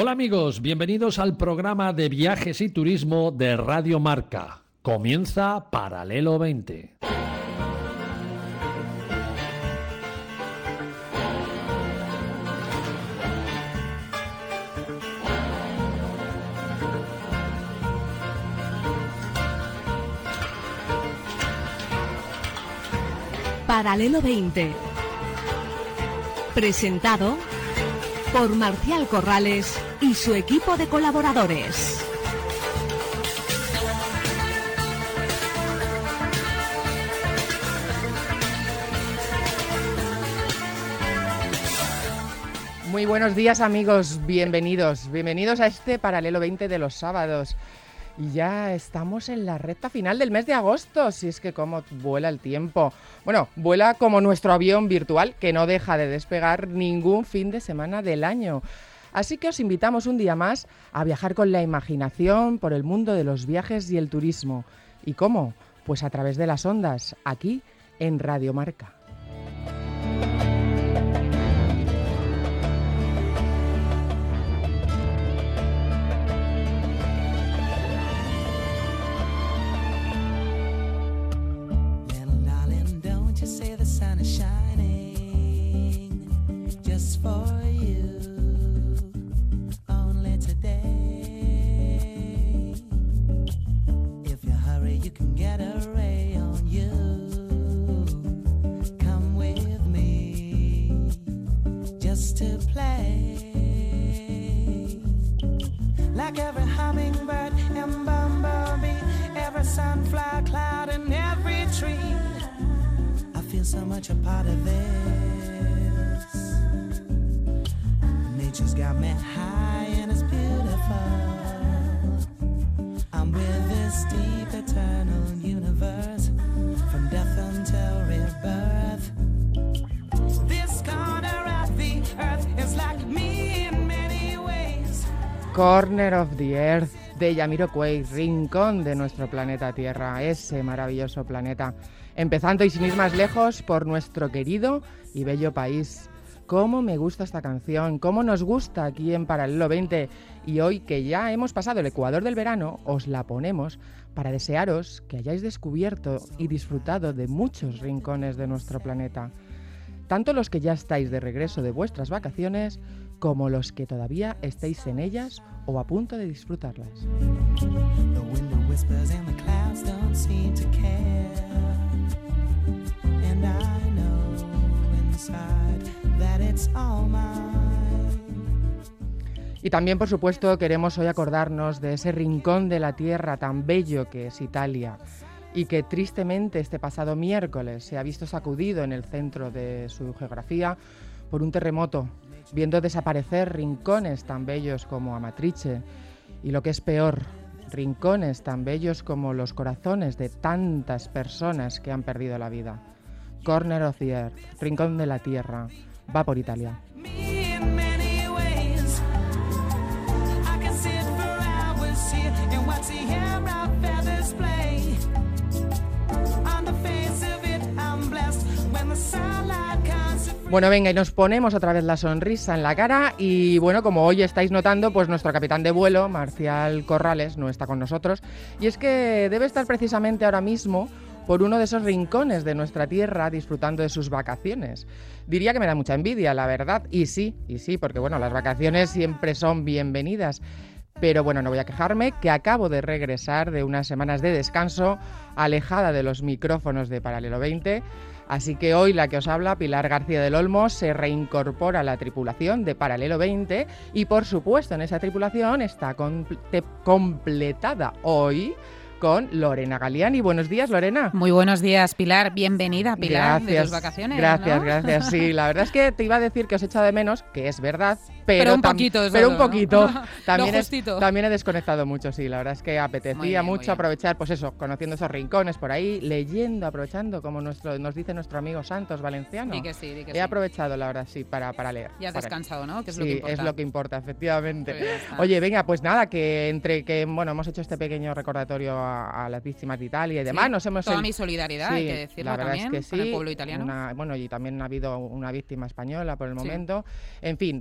Hola amigos, bienvenidos al programa de viajes y turismo de Radio Marca. Comienza Paralelo 20. Paralelo 20. Presentado por Marcial Corrales y su equipo de colaboradores. Muy buenos días amigos, bienvenidos a este Paralelo 20 de los sábados. Y ya estamos en la recta final del mes de agosto, si es que cómo vuela el tiempo. Bueno, vuela como nuestro avión virtual, que no deja de despegar ningún fin de semana del año. Así que os invitamos un día más a viajar con la imaginación por el mundo de los viajes y el turismo. ¿Y cómo? Pues a través de las ondas, aquí en Radio Marca. So much a part of this. Nature's got me high and it's beautiful. I'm with this deep eternal universe, from death until rebirth. This corner of the earth is like me in many ways. Corner of the Earth de Jamiroquai, rincón de nuestro planeta Tierra, ese maravilloso planeta. Empezando y sin ir más lejos por nuestro querido y bello país. Cómo me gusta esta canción, cómo nos gusta aquí en Paralelo 20. Y hoy que ya hemos pasado el ecuador del verano, os la ponemos para desearos que hayáis descubierto y disfrutado de muchos rincones de nuestro planeta. Tanto los que ya estáis de regreso de vuestras vacaciones, como los que todavía estéis en ellas o a punto de disfrutarlas. Y también, por supuesto, queremos hoy acordarnos de ese rincón de la tierra tan bello que es Italia y que tristemente este pasado miércoles se ha visto sacudido en el centro de su geografía por un terremoto, viendo desaparecer rincones tan bellos como Amatrice y, lo que es peor, rincones tan bellos como los corazones de tantas personas que han perdido la vida. Corner of the Earth, rincón de la tierra, va por Italia. Bueno, venga, y nos ponemos otra vez la sonrisa en la cara y bueno, como hoy estáis notando, pues nuestro capitán de vuelo, Marcial Corrales, no está con nosotros, y es que debe estar precisamente ahora mismo por uno de esos rincones de nuestra tierra disfrutando de sus vacaciones. Diría que me da mucha envidia, la verdad, y sí, porque bueno, las vacaciones siempre son bienvenidas. Pero bueno, no voy a quejarme, que acabo de regresar de unas semanas de descanso, alejada de los micrófonos de Paralelo 20, así que hoy la que os habla, Pilar García del Olmo, se reincorpora a la tripulación de Paralelo 20 y por supuesto en esa tripulación está completada hoy con Lorena Galiani. Buenos días, Lorena. Muy buenos días, Pilar. Bienvenida, Pilar, gracias, de tus vacaciones. Gracias, ¿no? gracias. Sí, la verdad es que te iba a decir que os he echado de menos, que es verdad, pero un poquito. Pero un poquito. ¿No? También he desconectado mucho, sí. La verdad es que apetecía mucho aprovechar, pues eso, conociendo esos rincones por ahí, leyendo, aprovechando, como nos dice nuestro amigo Santos Valenciano. Di que sí. He aprovechado, la verdad, sí, para leer. Y has descansado, ¿no? Que es sí, lo que importa. Es lo que importa, efectivamente. Oye, venga, pues nada, que entre que, bueno, hemos hecho este pequeño recordatorio a las víctimas de Italia y demás, nos hemos... Toda mi solidaridad, hay que decirlo también, es que con el pueblo italiano. Bueno, y también ha habido una víctima española por el momento. En fin, pero bueno,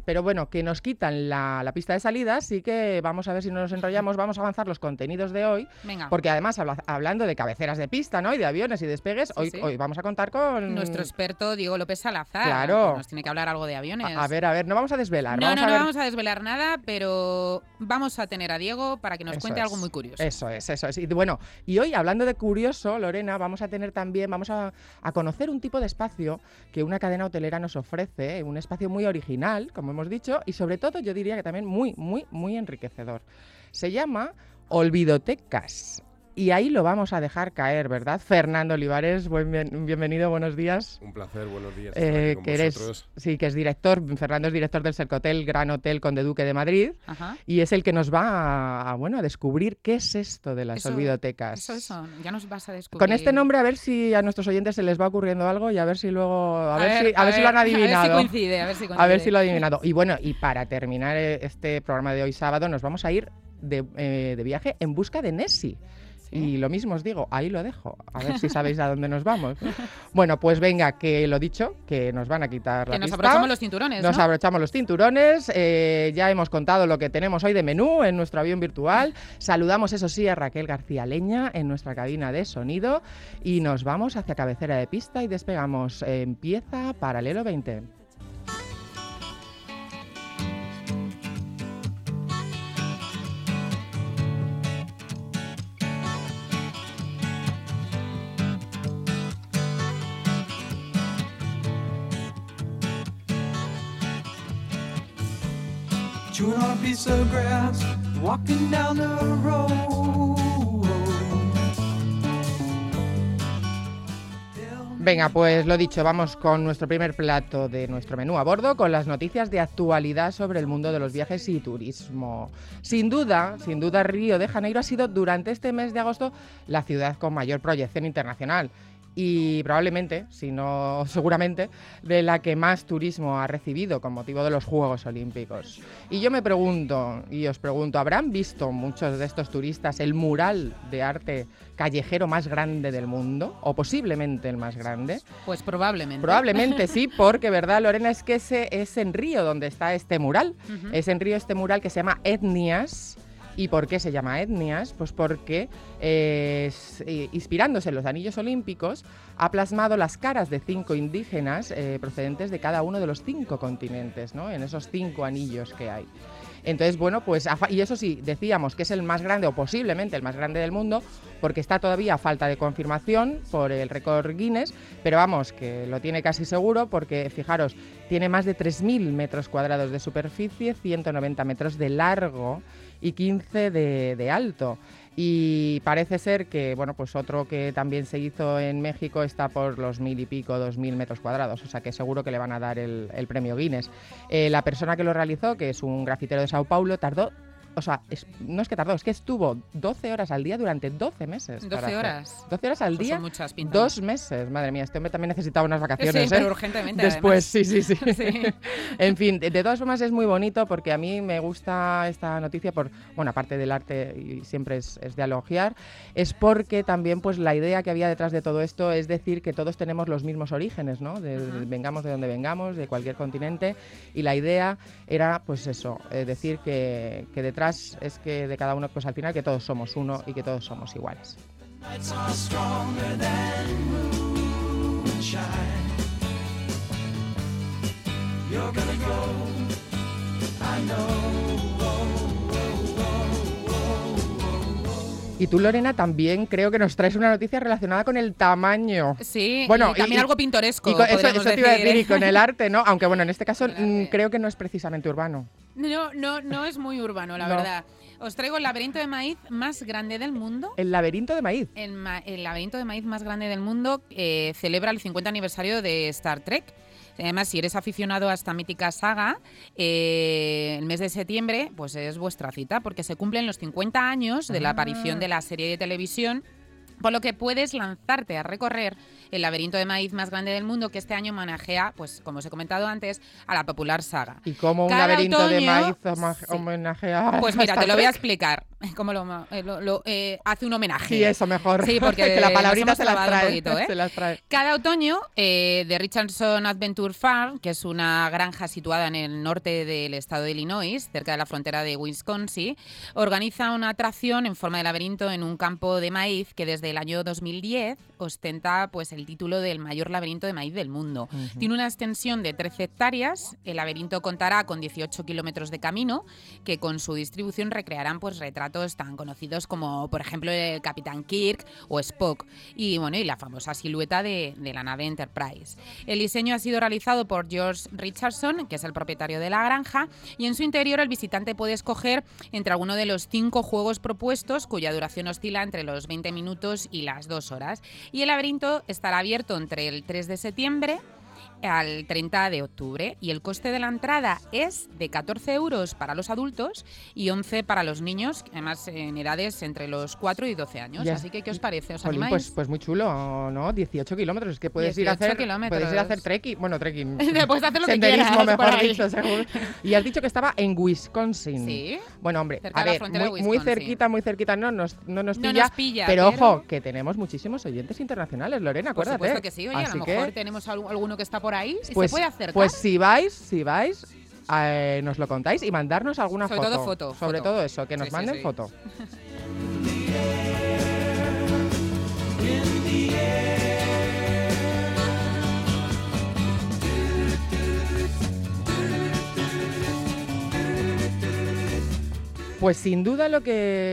que nos quitan la pista de salida, así que vamos a ver si no nos enrollamos, vamos a avanzar los contenidos de hoy, porque además hablando de cabeceras de pista, ¿no? Y de aviones y despegues, hoy vamos a contar con... nuestro experto Diego López Salazar. Claro. Nos tiene que hablar algo de aviones. A ver, no vamos a desvelar. No vamos a desvelar nada, pero vamos a tener a Diego para que nos cuente algo muy curioso. Eso es. Y bueno, y hoy, hablando de curioso, Lorena, vamos a conocer un tipo de espacio que una cadena hotelera nos ofrece, un espacio muy original, como hemos dicho, y sobre todo yo diría que también muy, muy, muy enriquecedor. Se llama Olvidotecas. Y ahí lo vamos a dejar caer, ¿verdad? Fernando Olivares, bienvenido, buenos días. Un placer, buenos días. Que es director, Fernando es director del Sercotel, Gran Hotel Conde Duque de Madrid. Ajá. Y es el que nos va a descubrir qué es esto de las olvidotecas. Eso, ya nos vas a descubrir. Con este nombre, a ver si a nuestros oyentes se les va ocurriendo algo y a ver si luego, a ver si lo han adivinado. A ver si coincide. A ver si lo han adivinado. Y bueno, y para terminar este programa de hoy sábado, nos vamos a ir de viaje en busca de Nessie. Y lo mismo os digo, ahí lo dejo, a ver si sabéis a dónde nos vamos. Bueno, pues venga, que lo dicho, que nos van a quitar la pista. Nos abrochamos los cinturones, Nos abrochamos los cinturones, ya hemos contado lo que tenemos hoy de menú en nuestro avión virtual. Saludamos, eso sí, a Raquel García Leña en nuestra cabina de sonido y nos vamos hacia cabecera de pista y despegamos. Empieza Paralelo 20. Chewing on a piece of grass, walking down the road. Venga, pues lo dicho, vamos con nuestro primer plato de nuestro menú a bordo, con las noticias de actualidad sobre el mundo de los viajes y turismo. Sin duda, Río de Janeiro ha sido durante este mes de agosto la ciudad con mayor proyección internacional. Y probablemente, si no seguramente, de la que más turismo ha recibido con motivo de los Juegos Olímpicos. Y yo me pregunto, y os pregunto, ¿habrán visto muchos de estos turistas el mural de arte callejero más grande del mundo? ¿O posiblemente el más grande? Pues probablemente. Probablemente sí, porque, ¿verdad, Lorena? Es que es en Río donde está este mural. Uh-huh. Es en Río este mural que se llama Etnias. ¿Y por qué se llama Etnias? Pues porque, inspirándose en los anillos olímpicos, ha plasmado las caras de 5 indígenas procedentes de cada uno de los 5 continentes, ¿no? En esos 5 anillos que hay. Entonces, bueno, pues, y eso sí, decíamos que es el más grande o posiblemente el más grande del mundo, porque está todavía a falta de confirmación por el récord Guinness, pero vamos, que lo tiene casi seguro porque, fijaros, tiene más de 3.000 metros cuadrados de superficie, 190 metros de largo y 15 de alto. Y parece ser que, bueno, pues otro que también se hizo en México está por los 1.000 y pico, 2.000 metros cuadrados, o sea que seguro que le van a dar el premio Guinness. La persona que lo realizó, que es un grafitero de Sao Paulo, tardó, o sea, no es que tardó, es que estuvo 12 horas al día durante 12 meses. 12 horas. 12 horas al día, son muchas, pintando. 2 meses. Madre mía, este hombre también necesitaba unas vacaciones. Sí, pero urgentemente, después, además. Sí. En fin, de todas formas es muy bonito porque a mí me gusta esta noticia por, bueno, aparte del arte y siempre es de elogiar, es porque también pues la idea que había detrás de todo esto es decir que todos tenemos los mismos orígenes, ¿no? Vengamos de donde vengamos, de cualquier continente, y la idea era pues eso, decir que detrás es que de cada uno, pues al final que todos somos uno y que todos somos iguales. Y tú, Lorena, también creo que nos traes una noticia relacionada con el tamaño. Sí, bueno, y también algo pintoresco. Eso te iba a decir, y con el arte, ¿no? Aunque bueno, en este caso creo que no es precisamente urbano. No es muy urbano, la verdad. Os traigo el laberinto de maíz más grande del mundo. ¿El laberinto de maíz? El laberinto de maíz más grande del mundo celebra el 50 aniversario de Star Trek. Además, si eres aficionado a esta mítica saga, el mes de septiembre pues es vuestra cita, porque se cumplen los 50 años de la aparición de la serie de televisión, por lo que puedes lanzarte a recorrer el laberinto de maíz más grande del mundo, que este año homenajea, pues como os he comentado antes, a la popular saga. ¿Y cómo un laberinto de maíz homenajea? Pues mira, te lo voy a explicar. como hace un homenaje. Sí, eso mejor. Sí, porque que la palabrita se las trae. Cada otoño, The Richardson Adventure Farm, que es una granja situada en el norte del estado de Illinois, cerca de la frontera de Wisconsin, organiza una atracción en forma de laberinto en un campo de maíz que desde el año 2010 ostenta pues el título del mayor laberinto de maíz del mundo. Uh-huh. Tiene una extensión de 13 hectáreas. El laberinto contará con 18 kilómetros de camino que con su distribución recrearán pues retratos tan conocidos como, por ejemplo, el Capitán Kirk o Spock y la famosa silueta de la nave Enterprise. El diseño ha sido realizado por George Richardson, que es el propietario de la granja, y en su interior el visitante puede escoger entre alguno de los 5 juegos propuestos, cuya duración oscila entre los 20 minutos y las 2 horas. Y el laberinto estará abierto entre el 3 de septiembre al 30 de octubre y el coste de la entrada es de 14 euros para los adultos y 11 para los niños, además en edades entre los 4 y 12 años. Así que, ¿qué os parece? ¿Os animáis? Pues muy chulo, ¿no? 18 kilómetros, es que puedes ir a hacer trekking. Bueno, trekking. Puedes hacer lo que senderismo, quieras, mejor dicho, seguro. Y has dicho que estaba en Wisconsin. Sí. Bueno, hombre, cerca a ver, muy cerquita no nos pilla, pero ojo, que tenemos muchísimos oyentes internacionales, Lorena, acuérdate. Por supuesto que sí, oye, a lo mejor tenemos alguno que está por ahí y pues, se puede acercar. Pues si vais, nos lo contáis y mandarnos alguna foto. Sobre todo eso, que nos manden foto. Pues sin duda lo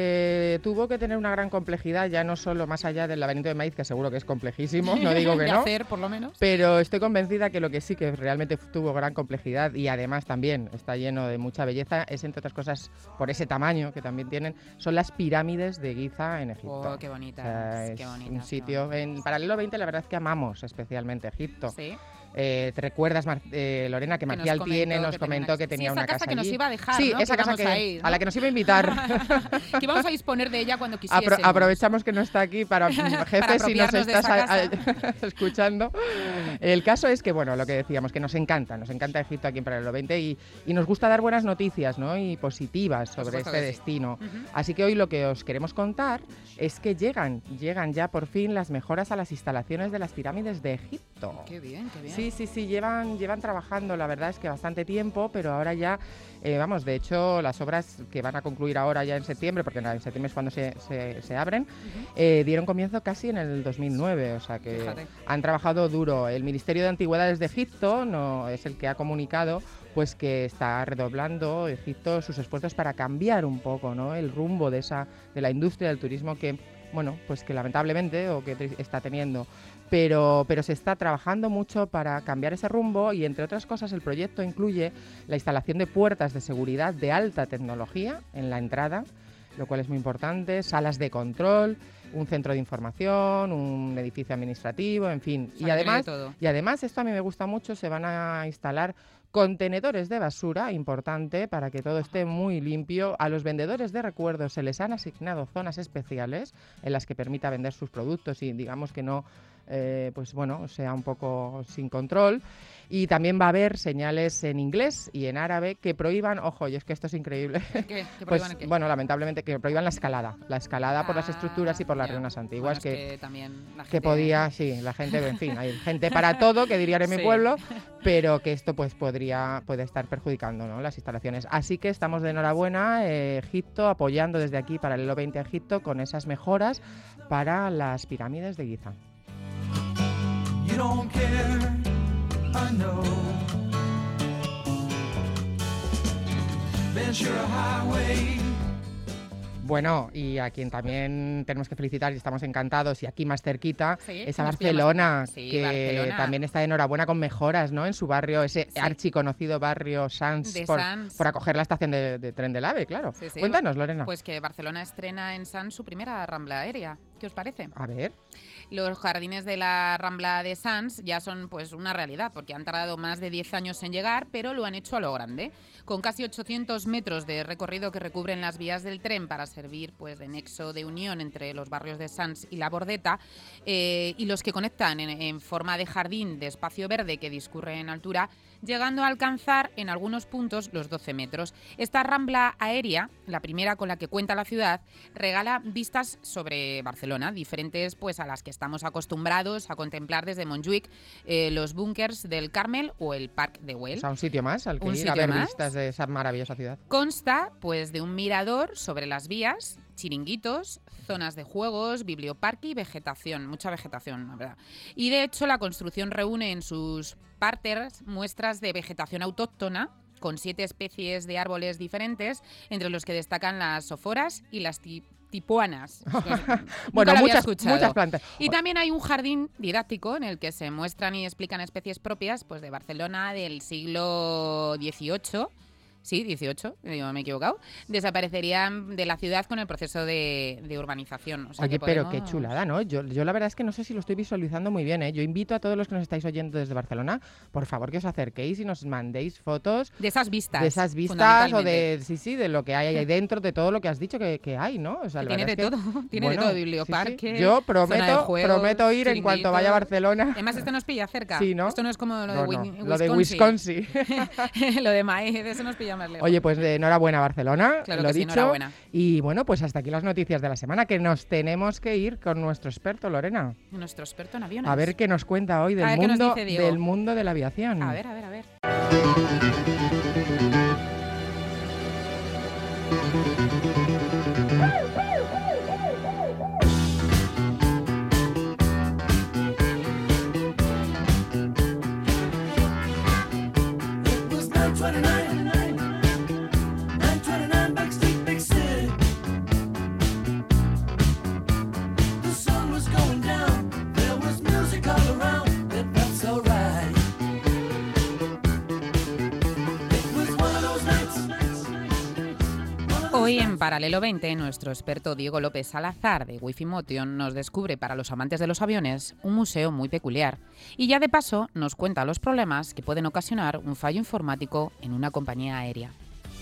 que tuvo que tener una gran complejidad, ya no solo más allá del laberinto de maíz, que seguro que es complejísimo, no digo que no, hacer, por lo menos. Pero estoy convencida que lo que sí que realmente tuvo gran complejidad y además también está lleno de mucha belleza, es entre otras cosas, por ese tamaño que también tienen, son las pirámides de Giza en Egipto. Oh, qué bonitas, o sea, es qué bonitas, un sitio, en Paralelo 20 la verdad es que amamos especialmente Egipto. Sí. ¿Te recuerdas, Lorena, que Marcial nos comentó que tenía una casa que nos allí? iba a dejar, sí, ¿no? esa casa a la que nos iba a invitar. Que íbamos a disponer de ella cuando quisiésemos. Aprovechamos que no está aquí para jefe si nos estás escuchando. El caso es que, lo que decíamos, que nos encanta Egipto aquí en Paralelo 20 y nos gusta dar buenas noticias, ¿no? Y positivas sobre este destino. Uh-huh. Así que hoy lo que os queremos contar es que llegan ya por fin las mejoras a las instalaciones de las pirámides de Egipto. Qué bien, qué bien. Sí, llevan trabajando, la verdad es que bastante tiempo, pero ahora ya, de hecho, las obras que van a concluir ahora ya en septiembre, porque en septiembre es cuando se abren, uh-huh. Dieron comienzo casi en el 2009, o sea que han trabajado duro. El Ministerio de Antigüedades de Egipto no es el que ha comunicado pues que está redoblando Egipto sus esfuerzos para cambiar un poco, ¿no?, el rumbo de la industria del turismo que lamentablemente que está teniendo. Pero se está trabajando mucho para cambiar ese rumbo y, entre otras cosas, el proyecto incluye la instalación de puertas de seguridad de alta tecnología en la entrada, lo cual es muy importante, salas de control, un centro de información, un edificio administrativo, en fin. Y además, esto a mí me gusta mucho, se van a instalar contenedores de basura, importante, para que todo esté muy limpio. A los vendedores de recuerdos se les han asignado zonas especiales en las que permita vender sus productos y digamos que no sea un poco sin control. Y también va a haber señales en inglés y en árabe que prohíban, ojo, y es que esto es increíble, ¿Qué prohíban qué? Lamentablemente que prohíban la escalada por las estructuras y por las ruinas antiguas, que también la gente... que podía, sí, la gente, en fin, hay gente para todo, que dirían en mi pueblo, pero que esto pues puede estar perjudicando, ¿no?, las instalaciones. Así que estamos de enhorabuena, Egipto, apoyando desde aquí Paralelo 20 a Egipto con esas mejoras para las pirámides de Giza. You don't care, I know. Ventura Highway. Bueno, y a quien también tenemos que felicitar y estamos encantados, y aquí más cerquita, es a Barcelona, Barcelona, también está de enhorabuena con mejoras, ¿no?, en su barrio, ese archiconocido barrio Sants, por acoger la estación de tren del AVE, claro. Sí. Cuéntanos, Lorena. Pues que Barcelona estrena en Sants su primera rambla aérea. ¿Qué os parece? A ver. Los jardines de la Rambla de Sants ya son pues una realidad, porque han tardado más de 10 años en llegar, pero lo han hecho a lo grande, con casi 800 metros de recorrido que recubren las vías del tren para servir pues de nexo de unión entre los barrios de Sants y La Bordeta, y los que conectan en forma de jardín de espacio verde que discurre en altura llegando a alcanzar en algunos puntos los 12 metros. Esta rambla aérea, la primera con la que cuenta la ciudad, regala vistas sobre Barcelona, diferentes pues a las que estamos acostumbrados a contemplar desde Montjuïc, los búnkers del Carmel o el Parc de Güell. O sea, un sitio más al que ir a ver vistas de esa maravillosa ciudad. Consta pues de un mirador sobre las vías, chiringuitos, zonas de juegos, biblioparque y vegetación, mucha vegetación, la verdad. Y de hecho la construcción reúne en sus parterres muestras de vegetación autóctona, con 7 especies de árboles diferentes, entre los que destacan las soforas y las tipuanas. Bueno, muchas plantas. Y también hay un jardín didáctico en el que se muestran y explican especies propias pues, de Barcelona del siglo XVIII. Sí, 18, me he equivocado. Desaparecerían de la ciudad con el proceso de urbanización. O sea, oye, pero qué chulada, ¿no? Yo la verdad es que no sé si lo estoy visualizando muy bien, ¿eh? Yo invito a todos los que nos estáis oyendo desde Barcelona, por favor que os acerquéis y nos mandéis fotos. De esas vistas. De esas vistas o de lo que hay ahí dentro, de todo lo que has dicho que hay, ¿no? O sea, tiene de todo, tiene de todo, biblioparque. Sí. Yo prometo ir en cuanto vaya a Barcelona. Además, esto nos pilla cerca. Sí, ¿no? Esto no es como lo de Wisconsin. Lo de Maíz, eso nos pilla más lejos. Oye, pues enhorabuena Barcelona, claro lo que sí, dicho. Enhorabuena. Y bueno, pues hasta aquí las noticias de la semana, que nos tenemos que ir con nuestro experto, Lorena. Nuestro experto en aviones. A ver qué nos cuenta hoy del mundo de la aviación. A ver. Hoy en Paralelo 20, nuestro experto Diego López Salazar de Wi-Fi Motion nos descubre para los amantes de los aviones un museo muy peculiar y ya de paso nos cuenta los problemas que pueden ocasionar un fallo informático en una compañía aérea.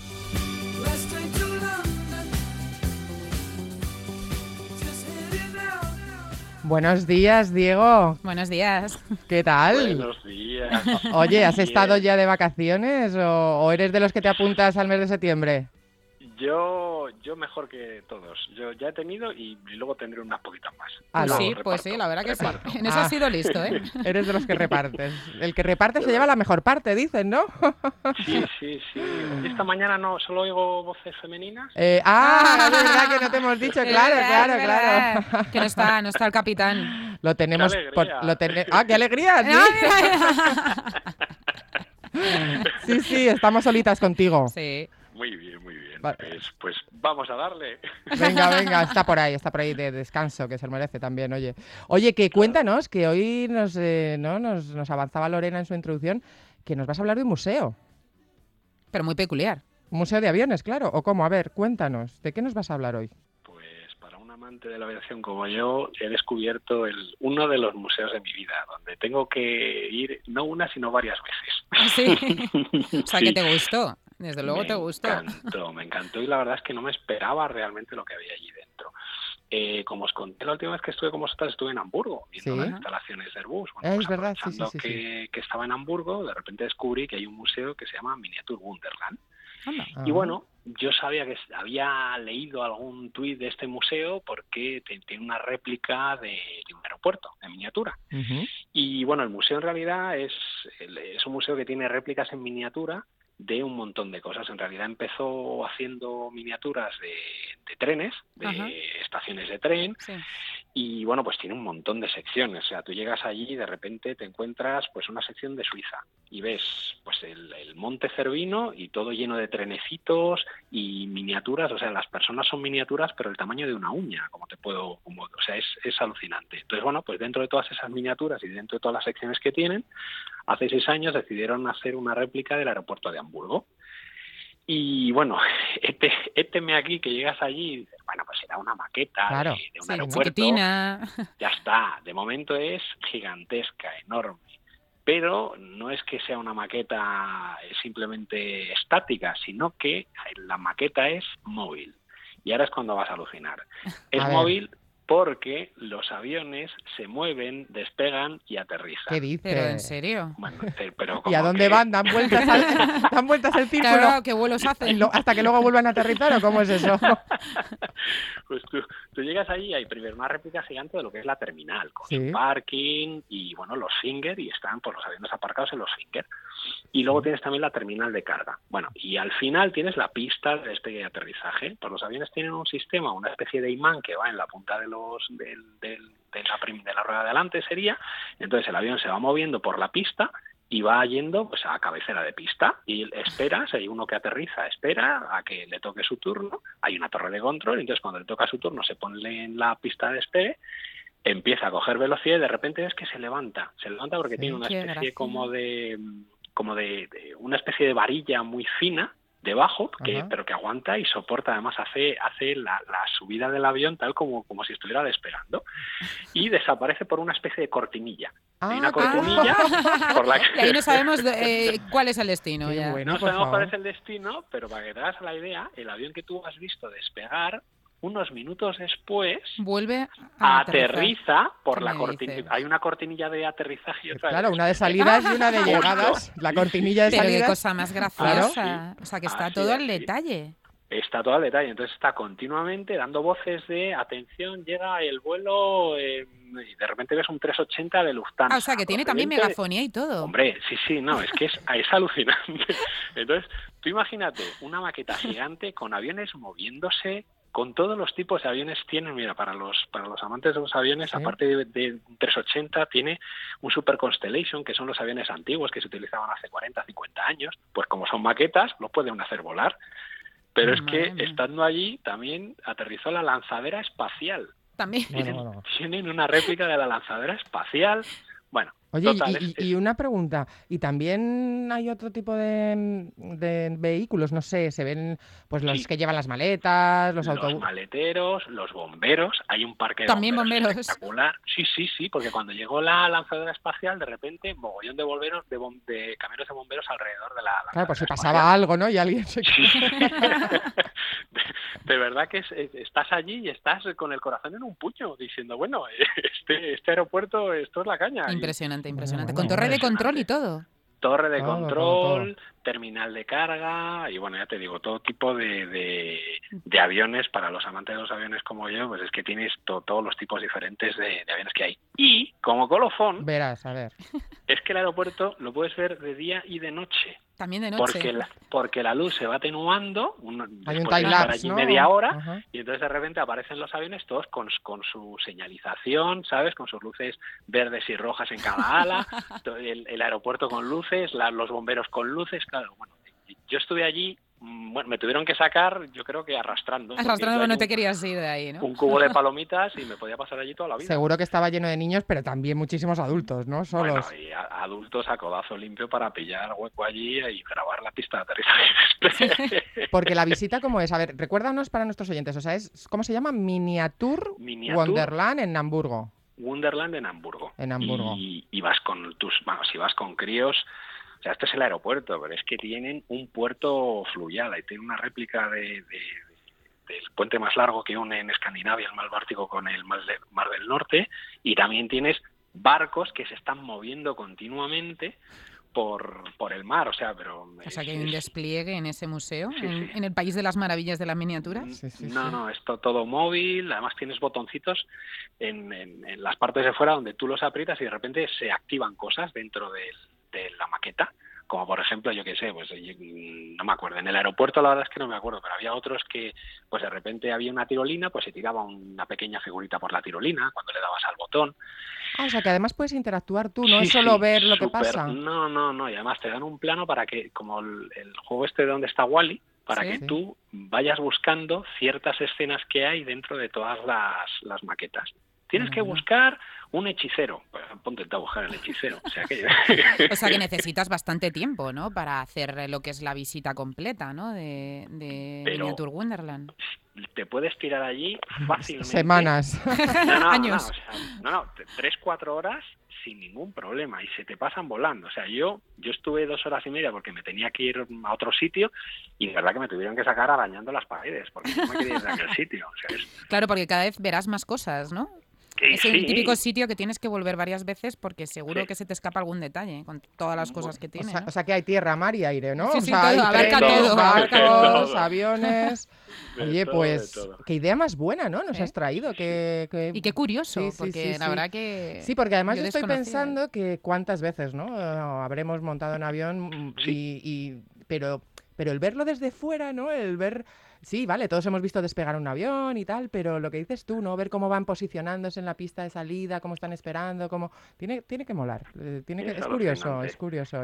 Buenos días, Diego. Buenos días. ¿Qué tal? Buenos días. Oye, ¿has estado ya de vacaciones o eres de los que te apuntas al mes de septiembre? Yo mejor que todos. Yo ya he tenido y luego tendré unas poquitas más. Pues sí, la verdad que sí. En eso has sido listo, ¿eh? Eres de los que repartes. El que reparte se lleva la mejor parte, dicen, ¿no? Sí. Esta mañana no solo oigo voces femeninas. Es verdad que no te hemos dicho, claro. Que no está el capitán. Lo tenemos. ¡Qué alegría! ¿Sí? Sí, estamos solitas contigo. Sí. Muy bien. Vale. Pues vamos a darle. Venga, está por ahí de descanso, que se lo merece también, Oye, que cuéntanos, que hoy nos avanzaba Lorena en su introducción, que nos vas a hablar de un museo. Pero muy peculiar. ¿Un museo de aviones, claro? ¿O cómo? A ver, cuéntanos, ¿de qué nos vas a habber hoy? Pues para un amante de la aviación como yo, he descubierto uno de los museos de mi vida, donde tengo que ir no una, sino varias veces. Sí. O sea, que te gustó. Desde luego te gustó. Me encantó y la verdad es que no me esperaba realmente lo que había allí dentro. Como os conté la última vez que estuve con vosotros, estuve en Hamburgo, viendo las instalaciones de Airbus. Es verdad, que estaba en Hamburgo, de repente descubrí que hay un museo que se llama Miniature Wonderland. Y bueno, yo sabía que había leído algún tuit de este museo porque tiene una réplica de un aeropuerto en miniatura. Y bueno, el museo en realidad es un museo que tiene réplicas en miniatura de un montón de cosas. En realidad empezó haciendo miniaturas de trenes, de estaciones de tren, y bueno, pues tiene un montón de secciones. O sea, tú llegas allí y de repente te encuentras pues una sección de Suiza y ves pues el Monte Cervino y todo lleno de trenecitos y miniaturas. O sea, las personas son miniaturas, pero el tamaño de una uña, o sea, es alucinante. Entonces, bueno, pues dentro de todas esas miniaturas y dentro de todas las secciones que tienen, hace 6 años decidieron hacer una réplica del aeropuerto de Hamburgo. Y bueno, me aquí que llegas allí y dices, bueno, pues será una maqueta de un aeropuerto. Chiquitina. Ya está, de momento es gigantesca, enorme. Pero no es que sea una maqueta simplemente estática, sino que la maqueta es móvil. Y ahora es cuando vas a alucinar. Es móvil porque los aviones se mueven, despegan y aterrizan. ¿Qué dices? ¿Pero en serio? Bueno, pero ¿Y a dónde van? ¿Dan vueltas al círculo? Claro, ¿qué vuelos hacen? ¿Hasta que luego vuelvan a aterrizar o cómo es eso? Pues tú llegas allí y hay primero una réplica gigante de lo que es la terminal, con Sí. su parking y bueno, los finger, y están pues los aviones aparcados en los finger. Y luego tienes también la terminal de carga. Bueno, y al final tienes la pista de despegue y aterrizaje. Pues los aviones tienen un sistema, una especie de imán que va en la punta de la rueda de adelante sería. Entonces el avión se va moviendo por la pista y va yendo pues a cabecera de pista y esperas, hay uno que aterriza, espera a que le toque su turno, hay una torre de control, entonces cuando le toca su turno se pone en la pista de despegue, empieza a coger velocidad y de repente ves que se levanta porque Sí. tiene una Qué especie gracia. como de una especie de varilla muy fina debajo, Ajá. pero que aguanta y soporta, además hace la subida del avión tal como si estuviera despegando, y desaparece por una especie de cortinilla. Hay una cortinilla por la que... Y ahí no sabemos cuál es el destino. Qué Ya. bueno. No por sabemos cuál favor. es el destino, pero para que te hagas la idea, el avión que tú has visto despegar, unos minutos después, Vuelve a aterrizar. aterriza por ¿Qué la me cortinilla. dices? Hay una cortinilla de aterrizaje y otra Claro, de una de salidas y una de llegadas. La cortinilla de Pero qué salidas. cosa más graciosa. Claro. O sea, que está Así todo es, al sí. detalle. Está todo al detalle, entonces está continuamente dando voces de atención, llega el vuelo y de repente ves un 380 de Lufthansa. Ah, o sea, que tiene también procedente de- megafonía y todo. Hombre, sí, no, es que es alucinante. Entonces, tú imagínate una maqueta gigante con aviones moviéndose, con todos los tipos de aviones tienen, mira, para los amantes de los aviones, Sí. aparte de un 380, tiene un Super Constellation, que son los aviones antiguos que se utilizaban hace 40, 50 años, pues como son maquetas, los pueden hacer volar. Pero es Madre que mía. estando allí también aterrizó la lanzadera espacial. También. Bueno. Tienen una réplica de la lanzadera espacial. Bueno, Oye, total, y una pregunta, ¿y también hay otro tipo de vehículos? No sé, se ven pues los Sí. que llevan las maletas, los los autobuses. maleteros, los bomberos, hay un parque de También bomberos. espectacular. Sí, porque cuando llegó la lanzadera espacial, de repente, mogollón de bomberos, de camiones de bomberos alrededor de la Claro, por si lanzadera pasaba espacial. algo, ¿no? Y alguien se... De verdad que estás allí y estás con el corazón en un puño, diciendo, bueno, este aeropuerto, esto es la caña. Y Impresionante. Bueno, Con torre de impresionante. control y todo. torre de Todo, control, todo. terminal de carga y bueno, ya te digo, todo tipo de aviones. Para los amantes de los aviones como yo, pues es que tienes todos los tipos diferentes de aviones que hay. Y como colofón, Verás, a ver. es que el aeropuerto lo puedes ver de día y de noche. También de noche. Porque la luz se va atenuando, Hay un después de time estar lapse, allí ¿no? media hora, Ajá. y entonces de repente aparecen los aviones todos con su señalización, ¿sabes? Con sus luces verdes y rojas en cada ala, el aeropuerto con luces, los bomberos con luces, claro, bueno, yo estuve allí, bueno, me tuvieron que sacar, yo creo que arrastrando. Arrastrando, no te querías ir de ahí, ¿no? Un cubo de palomitas y me podía pasar allí toda la vida. Seguro que estaba lleno de niños, pero también muchísimos adultos, ¿no? Solos. Bueno, y adultos a codazo limpio para pillar hueco allí y grabar la pista de aterrizaje. Porque la visita, ¿cómo es? A ver, recuérdanos para nuestros oyentes, o sea, ¿cómo se llama? Miniatur Wonderland en Hamburgo. Wonderland en Hamburgo. En Hamburgo. Y vas con si vas con críos, o sea, este es el aeropuerto, pero es que tienen un puerto fluvial, y tienen una réplica del puente más largo que une en Escandinavia el mar Báltico con el mar del Norte, y también tienes barcos que se están moviendo continuamente por el mar, o sea, que hay un despliegue en ese museo, Sí, sí. en el país de las maravillas de las miniaturas. Sí, sí, No, sí. no, es todo móvil, además tienes botoncitos en las partes de fuera donde tú los aprietas y de repente se activan cosas dentro de la maqueta, como por ejemplo, yo qué sé, pues no me acuerdo, en el aeropuerto la verdad es que no me acuerdo, pero había otros que pues de repente había una tirolina, pues se tiraba una pequeña figurita por la tirolina cuando le dabas al botón. Ah, o sea, que además puedes interactuar tú, no Sí, es solo sí, ver lo que súper. pasa. No, y además te dan un plano para que, como el juego este de donde está Wall-E, para Sí. que tú vayas buscando ciertas escenas que hay dentro de todas las maquetas. Tienes que buscar un hechicero. Pues ponte a buscar el hechicero. O sea que necesitas bastante tiempo, ¿no? Para hacer lo que es la visita completa, ¿no? De Miniature Wonderland. Te puedes tirar allí fácilmente. Semanas. Años. 3-4 horas sin ningún problema y se te pasan volando. O sea, yo estuve 2 horas y media porque me tenía que ir a otro sitio y de verdad que me tuvieron que sacar arañando las paredes porque no me quería ir de aquel sitio. O sea, Claro, porque cada vez verás más cosas, ¿no? Es el típico sitio que tienes que volver varias veces porque seguro que se te escapa algún detalle con todas las cosas que tiene. O sea que hay tierra, mar y aire, ¿no? Sí, o sea, todo, hay trenes, todo, barcos, aviones. Oye, todo, pues qué idea más buena, ¿no? Nos has traído. Y qué curioso, porque la verdad que... Sí, porque además yo estoy pensando que cuántas veces, ¿no? Habremos montado en avión pero el verlo desde fuera, ¿no? El ver... Sí, vale, todos hemos visto despegar un avión y tal, pero lo que dices tú, ¿no? Ver cómo van posicionándose en la pista de salida, cómo están esperando, cómo... Tiene que molar. Es curioso.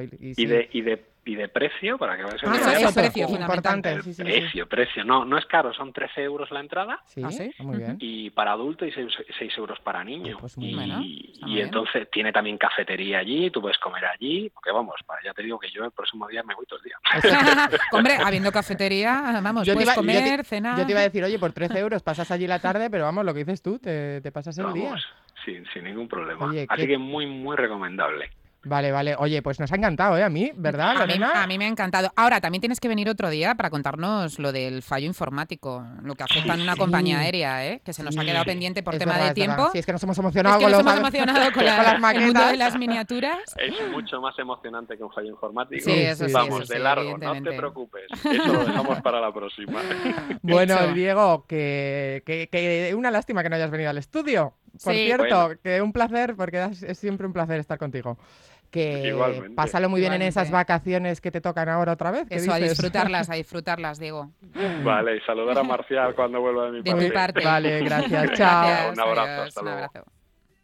Y de precio, para que veáis el precio, importante. Precio. No es caro, son 13 euros la entrada. Sí, muy bien. Y para adulto y 6 euros para niño. Pues muy y entonces tiene también cafetería allí, tú puedes comer allí, porque vamos, ya te digo que yo el próximo día me voy todo el día. Hombre, habiendo cafetería, vamos, puedes comer, cenar... Yo te iba a decir, oye, por 13 euros pasas allí la tarde, pero vamos, lo que dices tú, te pasas el día. Sin ningún problema. Oye, así que muy, muy recomendable. Vale. Oye, pues nos ha encantado, a mí, ¿verdad, Lorena? A mí me ha encantado. Ahora, también tienes que venir otro día para contarnos lo del fallo informático, lo que afecta en una compañía aérea, que se nos ha quedado pendiente por tema de tiempo. Sí, es que nos hemos emocionado con las maquetas. El mundo de las miniaturas. Es mucho más emocionante que un fallo informático. Sí, eso Vamos, sí, de largo, no te preocupes. Eso lo dejamos para la próxima. Bueno, Diego, que una lástima que no hayas venido al estudio. Por cierto, que un placer, porque es siempre un placer estar contigo. Que igualmente. Pásalo muy bien en esas vacaciones que te tocan ahora otra vez. Eso, a disfrutarlas, Diego. Vale, y saludar a Marcial cuando vuelva de mi parte. De tu parte. Vale, gracias, chao. Un abrazo, hasta luego. Un abrazo.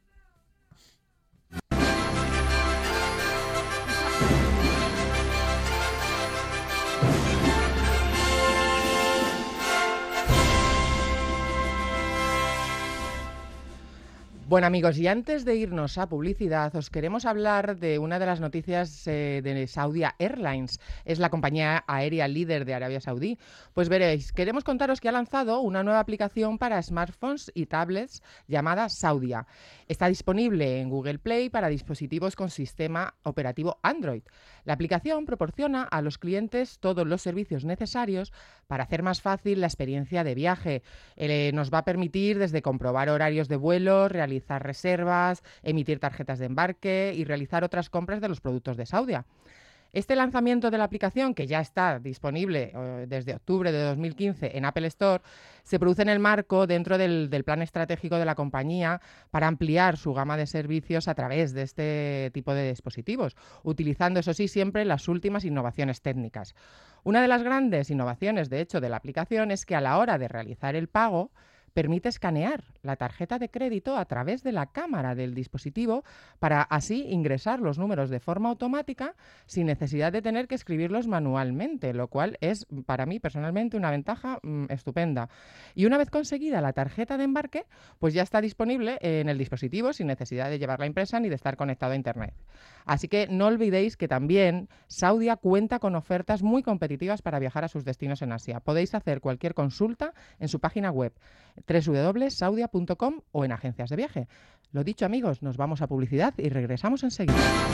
Bueno, amigos, y antes de irnos a publicidad, os queremos hablar de una de las noticias de Saudia Airlines. Es la compañía aérea líder de Arabia Saudí. Pues veréis, queremos contaros que ha lanzado una nueva aplicación para smartphones y tablets llamada Saudia. Está disponible en Google Play para dispositivos con sistema operativo Android. La aplicación proporciona a los clientes todos los servicios necesarios para hacer más fácil la experiencia de viaje. Nos va a permitir desde comprobar horarios de vuelo, realizar reservas, emitir tarjetas de embarque y realizar otras compras de los productos de Saudia. Este lanzamiento de la aplicación, que ya está disponible desde octubre de 2015 en Apple Store, se produce en el marco dentro del plan estratégico de la compañía para ampliar su gama de servicios a través de este tipo de dispositivos, utilizando, eso sí, siempre las últimas innovaciones técnicas. Una de las grandes innovaciones, de hecho, de la aplicación es que a la hora de realizar el pago, permite escanear la tarjeta de crédito a través de la cámara del dispositivo para así ingresar los números de forma automática sin necesidad de tener que escribirlos manualmente, lo cual es para mí personalmente una ventaja estupenda. Y una vez conseguida la tarjeta de embarque, pues ya está disponible en el dispositivo sin necesidad de llevarla impresa ni de estar conectado a Internet. Así que no olvidéis que también Saudia cuenta con ofertas muy competitivas para viajar a sus destinos en Asia. Podéis hacer cualquier consulta en su página web www.saudia.com o en agencias de viaje. Lo dicho, amigos, nos vamos a publicidad y regresamos enseguida.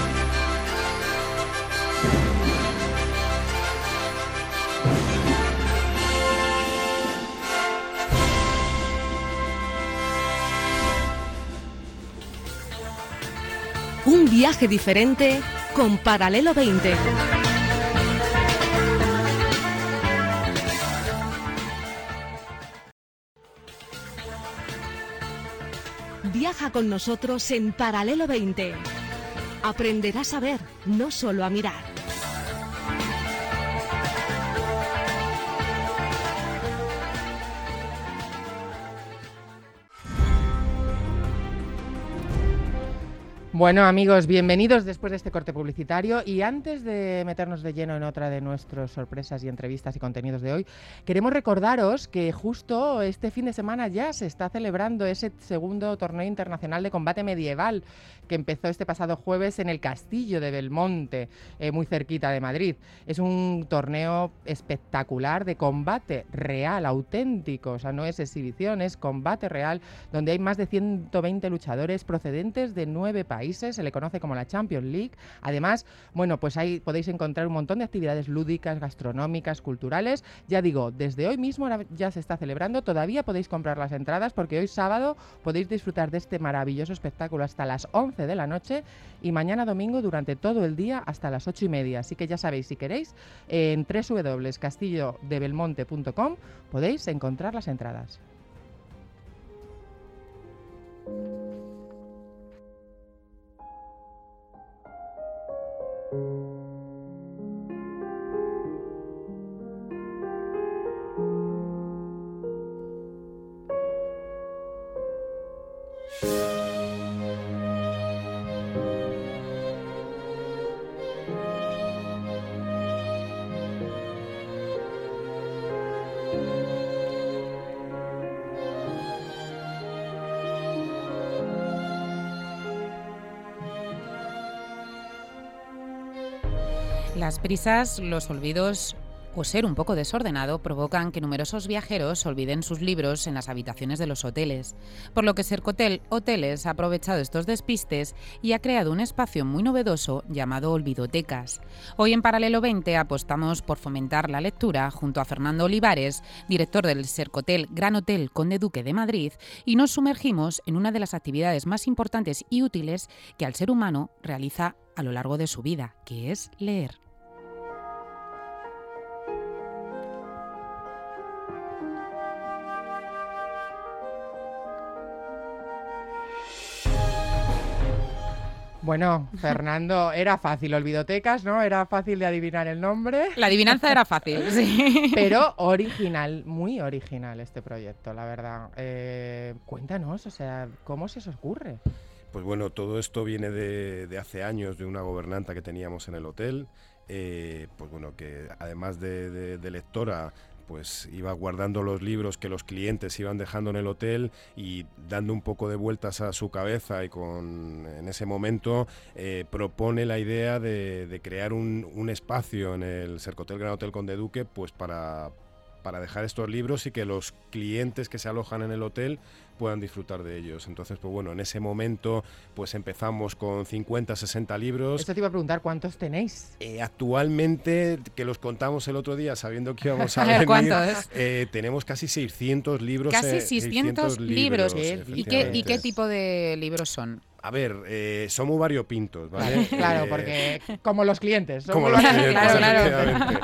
Un viaje diferente con Paralelo 20. Viaja con nosotros en Paralelo 20. Aprenderás a ver, no solo a mirar. Bueno, amigos, bienvenidos después de este corte publicitario, y antes de meternos de lleno en otra de nuestras sorpresas y entrevistas y contenidos de hoy, queremos recordaros que justo este fin de semana ya se está celebrando ese segundo torneo internacional de combate medieval que empezó este pasado jueves en el Castillo de Belmonte, muy cerquita de Madrid. Es un torneo espectacular de combate real, auténtico, o sea, no es exhibición, es combate real, donde hay más de 120 luchadores procedentes de 9 países. Se le conoce como la Champions League. Además, bueno, pues ahí podéis encontrar un montón de actividades lúdicas, gastronómicas, culturales. Ya digo, desde hoy mismo ya se está celebrando. Todavía podéis comprar las entradas porque hoy sábado podéis disfrutar de este maravilloso espectáculo hasta las 11 de la noche y mañana domingo durante todo el día hasta las 8:30. Así que ya sabéis, si queréis, en www.castillodebelmonte.com podéis encontrar las entradas. Las prisas, los olvidos o ser un poco desordenado provocan que numerosos viajeros olviden sus libros en las habitaciones de los hoteles, por lo que Sercotel Hoteles ha aprovechado estos despistes y ha creado un espacio muy novedoso llamado Olvidotecas. Hoy en Paralelo 20 apostamos por fomentar la lectura junto a Fernando Olivares, director del Sercotel Gran Hotel Conde Duque de Madrid, y nos sumergimos en una de las actividades más importantes y útiles que al ser humano realiza a lo largo de su vida, que es leer. Bueno, Fernando, era fácil, Olvidotecas, ¿no? Era fácil de adivinar el nombre. La adivinanza era fácil, sí. Pero original, muy original este proyecto, la verdad. Cuéntanos, o sea, ¿cómo se os ocurre? Pues bueno, todo esto viene de hace años, de una gobernanta que teníamos en el hotel, pues bueno, que además de lectora, pues iba guardando los libros que los clientes iban dejando en el hotel y dando un poco de vueltas a su cabeza, y en ese momento propone la idea de crear un espacio en el Sercotel Gran Hotel Conde Duque, pues para dejar estos libros y que los clientes que se alojan en el hotel puedan disfrutar de ellos. Entonces, pues bueno, en ese momento pues empezamos con 50, 60 libros. Esto te iba a preguntar, ¿cuántos tenéis? Actualmente, que los contamos el otro día sabiendo que íbamos a venir, ¿cuántos? Tenemos casi 600 libros. Casi 600 libros. ¿Y qué tipo de libros son? A ver, son muy variopintos, ¿vale? Claro, porque como los clientes. Como los clientes, claro.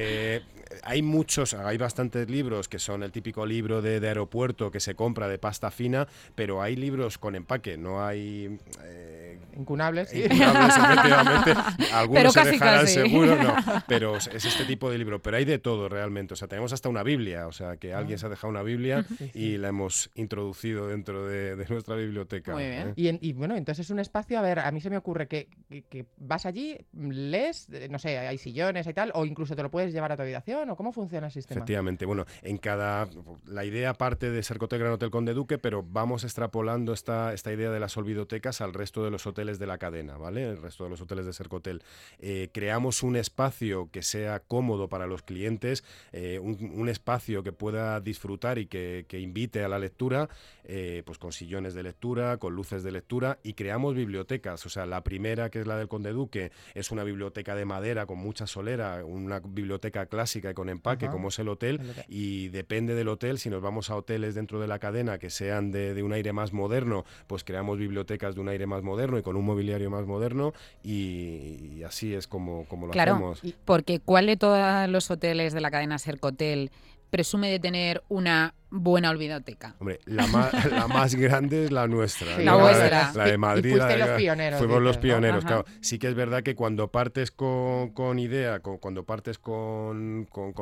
Hay bastantes libros que son el típico libro de aeropuerto que se compra de pasta fina, pero hay libros con empaque, no hay... Incunables, sí. Incunables, efectivamente. Algunos pero se casi, dejarán casi. seguro, no. Pero es este tipo de libro. Pero hay de todo realmente. O sea, tenemos hasta una Biblia. O sea, que alguien se ha dejado una Biblia y la hemos introducido dentro de nuestra biblioteca. Muy bien. Y bueno, entonces es un espacio, a ver, a mí se me ocurre que vas allí, lees, no sé, hay sillones y tal, o incluso te lo puedes llevar a tu habitación, o cómo funciona el sistema. Efectivamente, bueno, la idea parte de Sercotel Gran Hotel Conde Duque, pero vamos extrapolando esta idea de las olvidotecas al resto de los hoteles de la cadena, ¿vale? El resto de los hoteles de Sercotel. Creamos un espacio que sea cómodo para los clientes, un espacio que pueda disfrutar y que invite a la lectura, pues con sillones de lectura, con luces de lectura, y creamos bibliotecas. O sea, la primera, que es la del Conde Duque, es una biblioteca de madera con mucha solera, una biblioteca clásica y con empaque, como es el hotel, y depende del hotel. Si nos vamos a hoteles dentro de la cadena que sean de un aire más moderno, pues creamos bibliotecas de un aire más moderno y con un mobiliario más moderno, y así es como lo hacemos. Porque ¿cuál de todos los hoteles de la cadena Sercotel presume de tener una buena olvidoteca? Hombre, la más grande es la nuestra. Sí, la vuestra. La de Madrid. Y fuiste los pioneros. Fuimos los pioneros, ¿no? claro. Sí que es verdad que cuando partes con idea, cuando partes con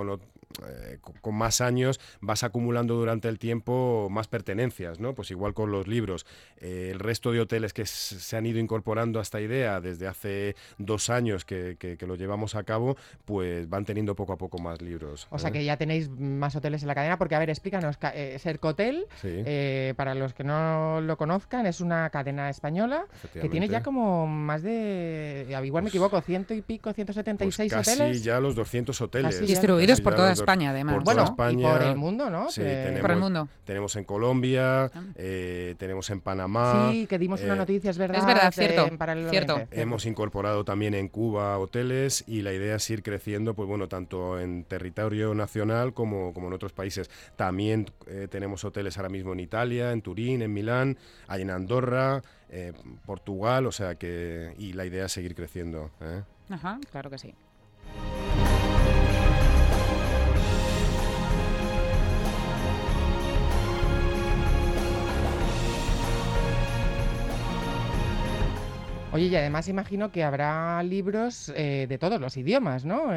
con más años vas acumulando durante el tiempo más pertenencias, ¿no? Pues igual con los libros. El resto de hoteles que se han ido incorporando a esta idea desde hace 2 años que lo llevamos a cabo, pues van teniendo poco a poco más libros. O sea que ya tenéis más hoteles en la cadena, porque a ver, explícanos, Sercotel, Sí. para los que no lo conozcan, es una cadena española que tiene ya como más de, igual me equivoco, 100 y pico, 176 pues casi hoteles. ya los 200 hoteles. Casi ya. Distribuidos Casi por ya toda los España, además. por Bueno, toda España. y por el mundo, ¿no? Sí, Que- Por el mundo. Tenemos en Colombia, tenemos en Panamá. Sí, que dimos una noticia, es verdad. Es verdad, cierto, en Paralelo cierto. 20. Hemos incorporado también en Cuba hoteles y la idea es ir creciendo, pues bueno, tanto en territorio nacional como en otros países. También tenemos hoteles ahora mismo en Italia, en Turín, en Milán, hay en Andorra, Portugal, o sea que... Y la idea es seguir creciendo, ¿eh? Ajá, claro que sí. Oye, y además imagino que habrá libros de todos los idiomas, ¿no?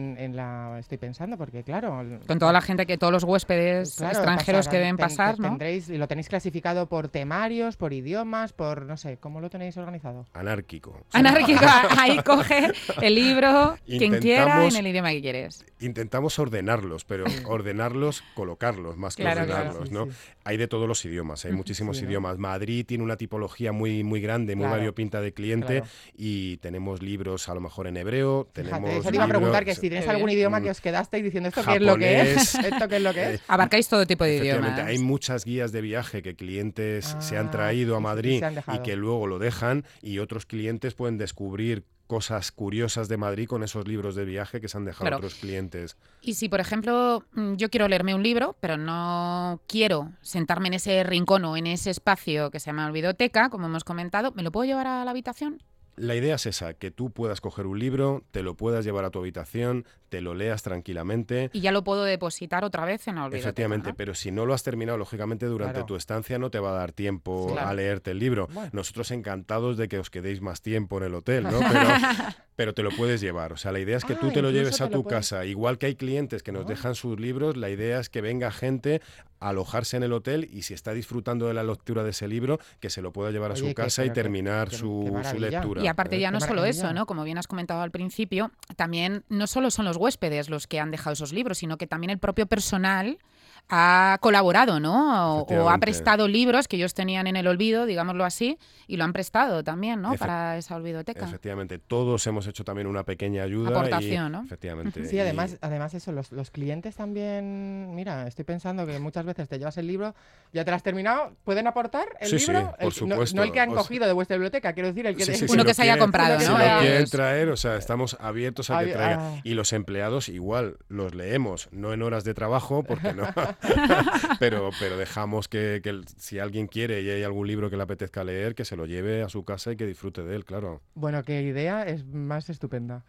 Estoy pensando, porque claro... Con toda la gente, todos los huéspedes claro, extranjeros que deben pasar, ¿no? Tendréis, y lo tenéis clasificado por temarios, por idiomas, por, no sé, ¿cómo lo tenéis organizado? Anárquico. Anárquica, ahí coge el libro quien quiera en Intentamos- el idioma que quieres. Intentamos ordenarlos, pero ordenarlos, colocarlos, más que Claro, ordenarlos, claro, sí, ¿no? sí. Hay de todos los idiomas, hay muchísimos sí, ¿no? idiomas. Madrid tiene una tipología muy, muy grande, muy Claro, variopinta de cliente claro. y tenemos libros a lo mejor en hebreo, tenemos Fíjate, eso te iba a preguntar, que libros- si tenéis Qué algún bien. idioma que os quedasteis diciendo esto qué es lo que es, japonés, esto qué es lo que es. Abarcáis todo tipo de Efectivamente, idiomas. hay muchas guías de viaje que clientes se han Ah, traído a sí, sí, Madrid se han y dejado. que luego lo dejan y otros clientes pueden descubrir cosas curiosas de Madrid con esos libros de viaje que se han dejado Claro. otros clientes. Y si, por ejemplo, yo quiero leerme un libro, pero no quiero sentarme en ese rincón o en ese espacio que se llama biblioteca, como hemos comentado, ¿me lo puedo llevar a la habitación? La idea es esa, que tú puedas coger un libro, te lo puedas llevar a tu habitación, te lo leas tranquilamente. Y ya lo puedo depositar otra vez en la biblioteca. Efectivamente, ¿no? pero si no lo has terminado, lógicamente durante Claro. tu estancia no te va a dar tiempo Sí. a Claro. leerte el libro. Bueno. Nosotros encantados de que os quedéis más tiempo en el hotel, ¿no? Pero te lo puedes llevar. O sea, la idea es que tú te lo incluso lleves a te lo tu puedes- casa. Igual que hay clientes que nos dejan sus libros, la idea es que venga gente a alojarse en el hotel y si está disfrutando de la lectura de ese libro, que se lo pueda llevar a Oye, su que- casa y pero que- terminar qué su maravilla. lectura. Y aparte ya Qué no solo maravilla. eso, ¿no? Como bien has comentado al principio, también no solo son los huéspedes los que han dejado esos libros, sino que también el propio personal ha colaborado, ¿no? O ha Efectivamente. prestado libros que ellos tenían en el olvido, digámoslo así, y lo han prestado también, ¿no? Efe- Para esa olvidoteca. Efectivamente, todos hemos hecho también una pequeña ayuda. Aportación, y, ¿no? Efectivamente. Sí, y- además eso, los clientes también, mira, estoy pensando que muchas veces te llevas el libro, ya te lo has terminado, ¿pueden aportar el Sí, sí, libro? por No- No el que han supuesto. cogido de vuestra biblioteca, quiero decir, el que... Sí, sí, de- si Uno lo que se haya quieren- comprado, si ¿no? lo Si lo quieren Es- traer, o sea, estamos abiertos a que Ah, traigan. ah. Y los empleados igual, los leemos, no en horas de trabajo, porque no, pero dejamos que si alguien quiere y hay algún libro que le apetezca leer, que se lo lleve a su casa y que disfrute de él, claro. Bueno, qué idea es más estupenda.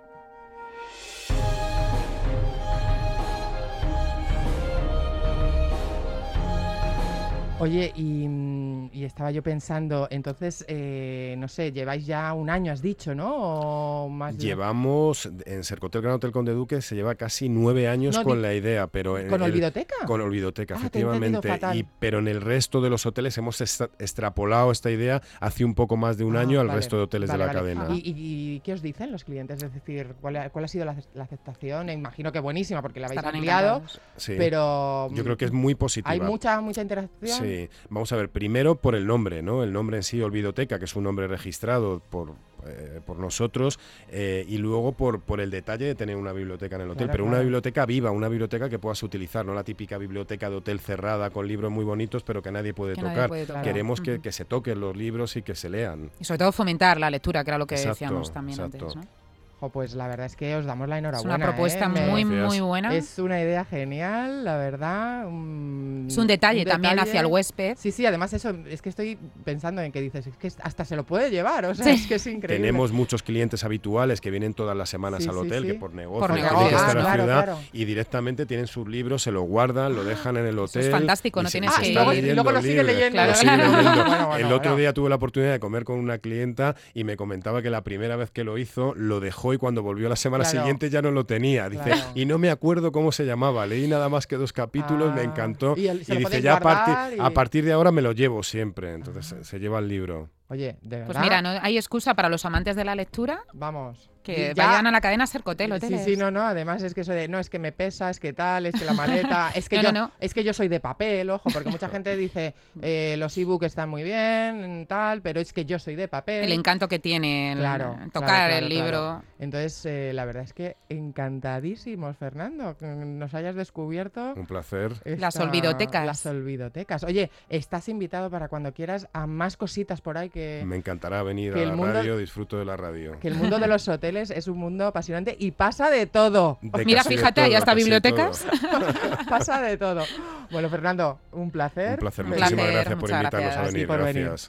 Oye, y estaba yo pensando, entonces, no sé, lleváis ya un año, has dicho, ¿no? O más de- Llevamos, en Sercotel Gran Hotel Conde Duque se lleva casi 9 años No, con la idea, pero... ¿Con Olvidoteca? Con Olvidoteca, Ah, te he entendido efectivamente. fatal. Pero en el resto de los hoteles hemos extrapolado esta idea hace un poco más de un Ah, año al vale, resto de hoteles vale, de la vale. cadena. ¿Y qué os dicen los clientes? Es decir, ¿cuál ha sido la aceptación? Imagino que buenísima, porque la habéis Estarán ampliado, encantados. Sí. pero... Yo creo que es muy positiva. ¿Hay mucha interacción? Sí, vamos a ver, primero por el nombre, ¿no? El nombre en sí, Olvidoteca, que es un nombre registrado por nosotros, y luego por el detalle de tener una biblioteca en el hotel, Claro, pero una claro. biblioteca viva, una biblioteca que puedas utilizar, no la típica biblioteca de hotel cerrada con libros muy bonitos, pero que nadie puede Que nadie tocar. puede tocar. Queremos Ujú. que se toquen los libros y que se lean. Y sobre todo fomentar la lectura, que era lo que Exacto, decíamos también exacto. antes, ¿no? Jo, pues la verdad es que os damos la Es enhorabuena. una propuesta muy, Gracias. muy buena. Es una idea genial, la verdad. Es un detalle también hacia el huésped. Sí, sí, además eso, es que estoy pensando en que dices, es que hasta se lo puede llevar, o sea, Sí. es que es increíble. Tenemos muchos clientes habituales que vienen todas las semanas Sí, al sí, hotel, sí. que por negocio, Por tienen negocio. que estar en la Claro, ciudad claro. y directamente tienen sus libros, se los guardan, lo dejan en el Eso hotel. es fantástico, y no se- tienes se que está ir. y luego lo el sigue libro. leyendo. Claro. Lo sigue leyendo. Bueno, bueno, El otro bueno. día tuve la oportunidad de comer con una clienta y me comentaba que la primera vez que lo hizo, lo dejó y cuando volvió la semana siguiente ya no lo tenía. Dice, y no me acuerdo cómo se llamaba, leí nada más que 2 capítulos, me encantó, y dice, ya a partir de ahora me lo llevo siempre. Entonces se lleva el libro. Oye, de verdad. Pues mira, no hay excusa para los amantes de la lectura. Vamos. Que vayan a la cadena Sercotel Hoteles. Sí, no, además es que eso de, no, es que me pesa, es que tal, es que la maleta, es que es que yo soy de papel, ojo, porque mucha gente dice, los ebook están muy bien, tal, pero es que yo soy de papel. El encanto que tiene tocar el libro. Claro. Entonces, la verdad es que encantadísimos, Fernando, que nos hayas descubierto. Un placer. Las olvidotecas. Las olvidotecas. Oye, estás invitado para cuando quieras a más cositas por ahí que... Me encantará venir a la radio, disfruto de la radio. Que el mundo de los hoteles es un mundo apasionante y pasa de todo. Mira, fíjate, hay hasta bibliotecas. Pasa de todo. Bueno, Fernando, un placer. Un placer, muchísimas gracias por invitarnos a venir. Gracias.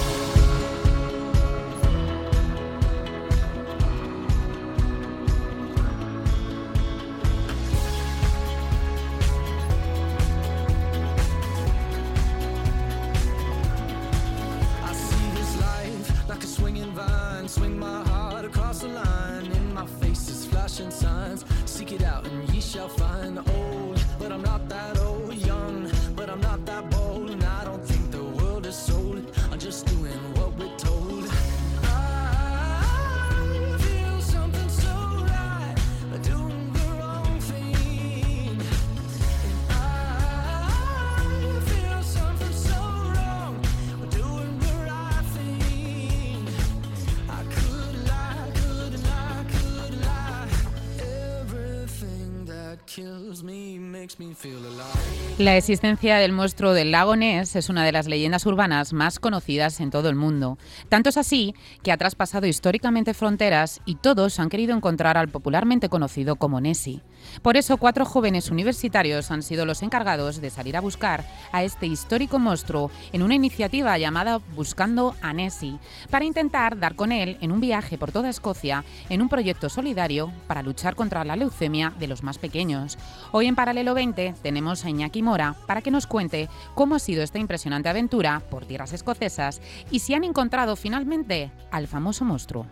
La existencia del monstruo del lago Ness es una de las leyendas urbanas más conocidas en todo el mundo. Tanto es así que ha traspasado históricamente fronteras y todos han querido encontrar al popularmente conocido como Nessie. Por eso, 4 jóvenes universitarios han sido los encargados de salir a buscar a este histórico monstruo en una iniciativa llamada Buscando a Nessie, para intentar dar con él en un viaje por toda Escocia en un proyecto solidario para luchar contra la leucemia de los más pequeños. Hoy en Paralelo 20 tenemos a Iñaki Mora para que nos cuente cómo ha sido esta impresionante aventura por tierras escocesas y si han encontrado finalmente al famoso monstruo.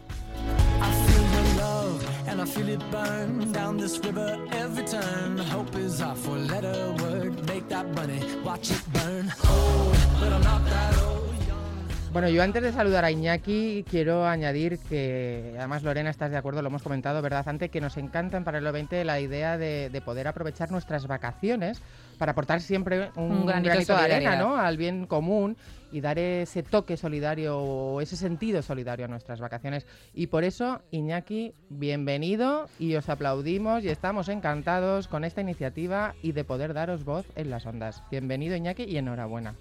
And I feel it burn down this river every turn. Hope is our four-letter word. Make that bunny, watch it burn. Oh, but I'm not that old. Bueno, yo antes de saludar a Iñaki quiero añadir que, además Lorena, estás de acuerdo, lo hemos comentado, ¿verdad? Antes que nos encanta en Paralelo 20 la idea de poder aprovechar nuestras vacaciones para aportar siempre un granito de arena, ¿no?, al bien común y dar ese toque solidario o ese sentido solidario a nuestras vacaciones. Y por eso, Iñaki, bienvenido y os aplaudimos y estamos encantados con esta iniciativa y de poder daros voz en las ondas. Bienvenido, Iñaki, y enhorabuena.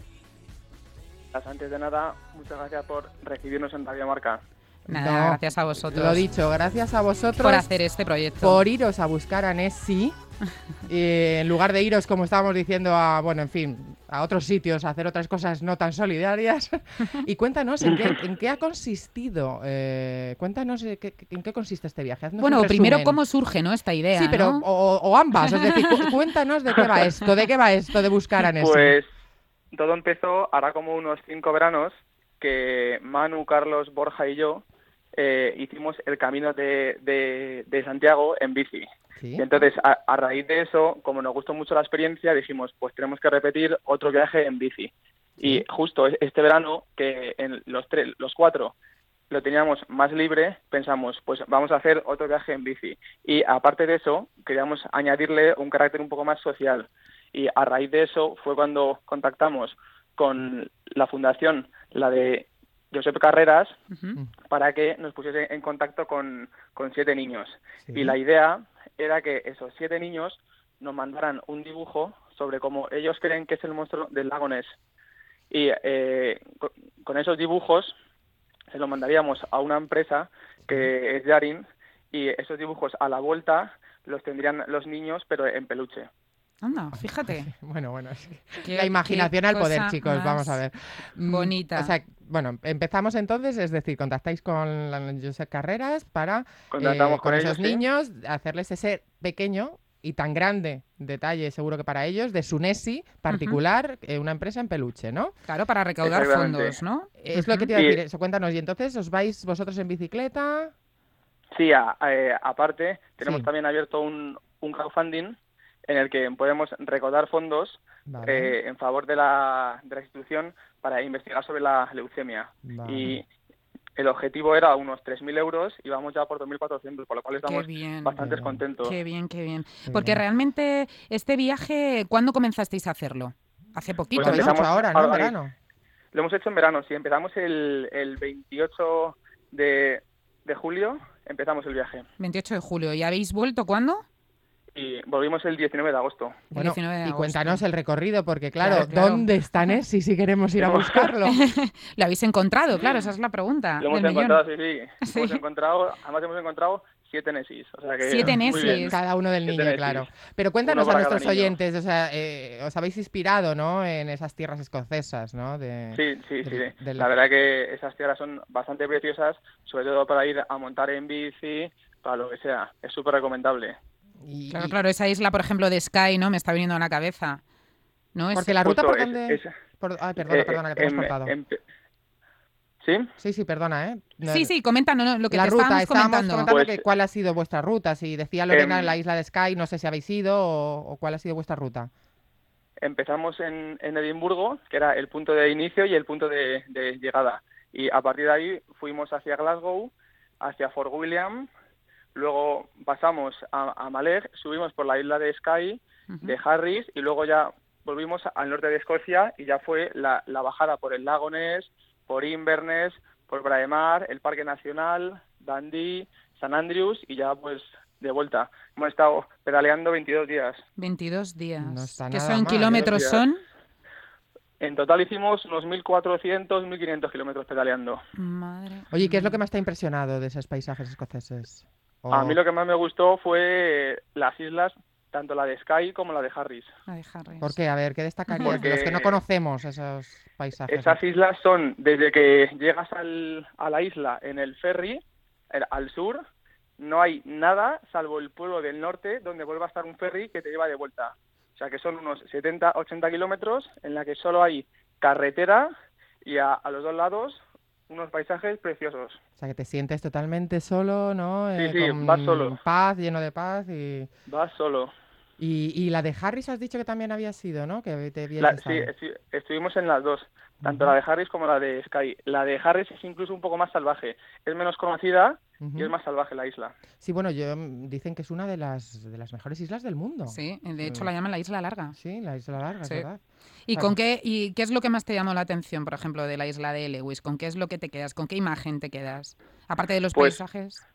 Antes de nada, muchas gracias por recibirnos en Radio Marca. Nada, gracias a vosotros. Lo dicho, gracias a vosotros por hacer este proyecto. Por iros a buscar a Nessie, en lugar de iros, como estábamos diciendo, a otros sitios, a hacer otras cosas no tan solidarias. Y cuéntanos, ¿en qué ha consistido? Cuéntanos en qué consiste este viaje. Haznos bueno, primero, ¿cómo surge, no, esta idea? Sí, pero ¿no? o ambas. Es decir, cuéntanos de qué va esto de buscar a Nessie. Pues todo empezó hará como unos 5 veranos que Manu, Carlos, Borja y yo hicimos el camino de Santiago en bici. ¿Sí? Y entonces, a raíz de eso, como nos gustó mucho la experiencia, dijimos, pues tenemos que repetir otro viaje en bici. ¿Sí? Y justo este verano, que en los 4 lo teníamos más libre, pensamos, pues vamos a hacer otro viaje en bici. Y aparte de eso, queríamos añadirle un carácter un poco más social. Y a raíz de eso fue cuando contactamos con la fundación, la de Josep Carreras, para que nos pusiese en contacto con 7 niños. Sí. Y la idea era que esos 7 niños nos mandaran un dibujo sobre cómo ellos creen que es el monstruo del lago Ness. Y con esos dibujos se los mandaríamos a una empresa que es Yarin, y esos dibujos a la vuelta los tendrían los niños, pero en peluche. Anda, fíjate. Bueno, la imaginación al poder, chicos, vamos a ver. Bonita. O sea, bueno, empezamos entonces, es decir, contactáis con Josep Carreras para con esos niños, hacerles ese pequeño y tan grande detalle, seguro que para ellos, de su Nessie particular, una empresa en peluche, ¿no? Claro, para recaudar fondos, ¿no? Es lo que te iba a decir, eso, cuéntanos. Y entonces, ¿os vais vosotros en bicicleta? Sí, aparte, tenemos también abierto un crowdfunding en el que podemos recaudar fondos en favor de la institución para investigar sobre la leucemia. Y el objetivo era unos 3.000 euros y vamos ya por 2.400, por lo cual estamos bastante contentos. Qué bien. Porque realmente este viaje, ¿cuándo comenzasteis a hacerlo? Hace poquito, pues ¿no? Ahora, ¿no? En verano. Lo hemos hecho en verano, sí. Empezamos el 28 de julio, empezamos el viaje. 28 de julio. ¿Y habéis vuelto cuándo? Y volvimos el 19 de agosto. Bueno, 19 de agosto. Y cuéntanos el recorrido, porque claro. ¿Dónde está Nessie si queremos ir a buscarlo? ¿Lo habéis encontrado? Claro, esa es la pregunta. Lo hemos encontrado, sí. Hemos encontrado 7 Nessies. O sea que 7 Nessies. Cada uno del niño, claro. Pero cuéntanos a nuestros oyentes, o sea, os habéis inspirado, ¿no?, en esas tierras escocesas, ¿no? Sí. La verdad que esas tierras son bastante preciosas, sobre todo para ir a montar en bici, para lo que sea. Es súper recomendable. Claro, esa isla, por ejemplo, de Skye, ¿no? Me está viniendo a la cabeza. ¿No? Porque la ruta por donde... perdona, que te hemos cortado. ¿Sí? Sí, perdona, ¿eh? Sí, comenta lo que la te ruta, estábamos comentando. Pues, que cuál ha sido vuestra ruta. Si decía Lorena en la isla de Skye, no sé si habéis ido o cuál ha sido vuestra ruta. Empezamos en Edimburgo, que era el punto de inicio y el punto de llegada. Y a partir de ahí fuimos hacia Glasgow, hacia Fort William. Luego pasamos a Maleg, subimos por la isla de Skye, de Harris, y luego ya volvimos al norte de Escocia y ya fue la bajada por el lago Ness, por Inverness, por Braemar, el Parque Nacional, Dundee, St Andrews y ya pues de vuelta. Hemos estado pedaleando 22 días. 22 días. No está ¿Qué nada son mal, kilómetros? ¿Son? En total hicimos unos 1.400, 1.500 kilómetros pedaleando. Madre. Oye, ¿qué es lo que más te ha impresionado de esos paisajes escoceses? A mí lo que más me gustó fue las islas, tanto la de Skye como la de Harris. ¿Por qué? A ver, ¿qué destacarías de los que no conocemos esos paisajes? Esas islas son, desde que llegas a la isla en el ferry, al sur, no hay nada salvo el pueblo del norte, donde vuelve a estar un ferry que te lleva de vuelta. O sea que son unos 70, 80 kilómetros en la que solo hay carretera y a los dos lados unos paisajes preciosos. O sea, que te sientes totalmente solo, ¿no? Sí, vas solo. Paz, lleno de paz y... Vas solo. Y la de Harris has dicho que también había sido, ¿no? Que te sí, estuvimos en las dos, tanto la de Harris como la de Skye. La de Harris es incluso un poco más salvaje. Es menos conocida y es más salvaje la isla. Sí, bueno, dicen que es una de las mejores islas del mundo. Sí, de hecho la llaman la Isla Larga. Sí, la Isla Larga, sí. Es verdad. ¿Y qué es lo que más te llamó la atención, por ejemplo, de la isla de Lewis? ¿Con qué es lo que te quedas? ¿Con qué imagen te quedas? Aparte de los paisajes.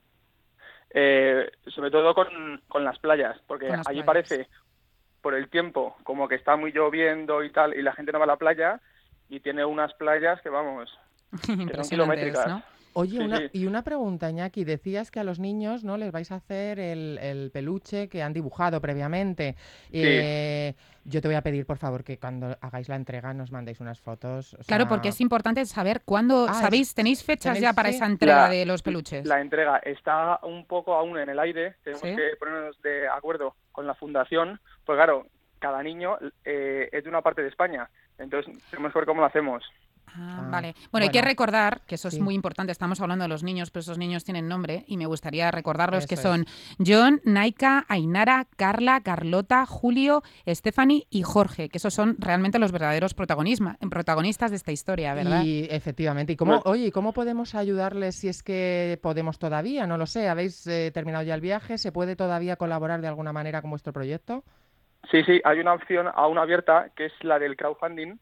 Sobre todo con las playas, porque allí parece, por el tiempo, como que está muy lloviendo y tal, y la gente no va a la playa, y tiene unas playas que, vamos, que son kilométricas. ¿No? Oye, y una pregunta, Iñaki. Decías que a los niños, ¿no?, les vais a hacer el peluche que han dibujado previamente. Sí. Yo te voy a pedir, por favor, que cuando hagáis la entrega nos mandéis unas fotos. Claro, porque es importante saber cuándo... ¿Tenéis fechas ya para esa entrega de los peluches? La entrega está un poco aún en el aire. Tenemos que ponernos de acuerdo con la fundación. Pues claro, cada niño es de una parte de España. Entonces tenemos que ver cómo lo hacemos. Vale. Bueno, hay que recordar que eso es muy importante. Estamos hablando de los niños, pero esos niños tienen nombre y me gustaría recordarlos que son John, Naika, Ainara, Carla, Carlota, Julio, Stephanie y Jorge, que esos son realmente los verdaderos protagonistas de esta historia, ¿verdad? Y efectivamente. ¿Y cómo podemos ayudarles si es que podemos todavía? No lo sé. ¿Habéis terminado ya el viaje? ¿Se puede todavía colaborar de alguna manera con vuestro proyecto? Sí, hay una opción aún abierta que es la del crowdfunding.